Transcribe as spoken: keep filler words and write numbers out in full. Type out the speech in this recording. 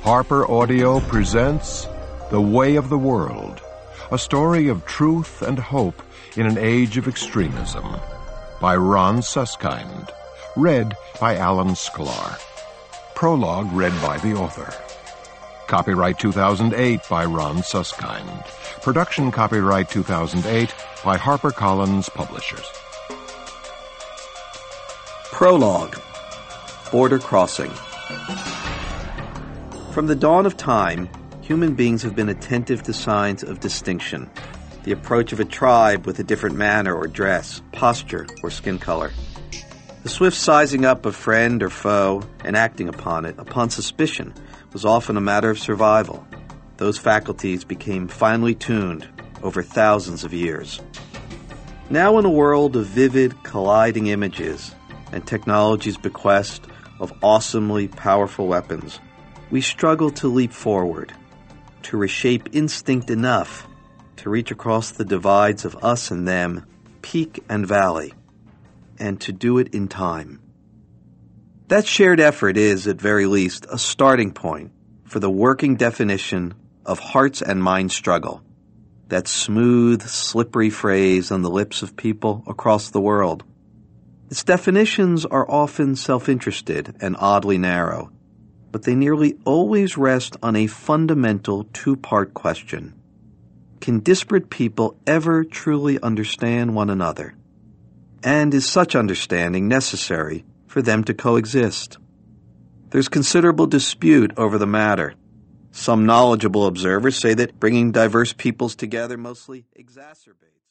Harper Audio presents The Way of the World, a story of truth and hope in an age of extremism, by Ron Suskind, read by Alan Sklar. Prologue read by the author. Copyright two thousand eight by Ron Suskind. Production copyright two thousand eight by HarperCollins Publishers. Prologue. Border Crossing. From the dawn of time, human beings have been attentive to signs of distinction, the approach of a tribe with a different manner or dress, posture, or skin color. The swift sizing up of friend or foe and acting upon it, upon suspicion, was often a matter of survival. Those faculties became finely tuned over thousands of years. Now, in a world of vivid, colliding images and technology's bequest of awesomely powerful weapons, we struggle to leap forward, to reshape instinct enough to reach across the divides of us and them, peak and valley, and to do it in time. That shared effort is, at very least, a starting point for the working definition of hearts and mind struggle, that smooth, slippery phrase on the lips of people across the world. Its definitions are often self-interested and oddly narrow, but they nearly always rest on a fundamental two-part question. Can disparate people ever truly understand one another? And is such understanding necessary for them to coexist? There's considerable dispute over the matter. Some knowledgeable observers say that bringing diverse peoples together mostly exacerbates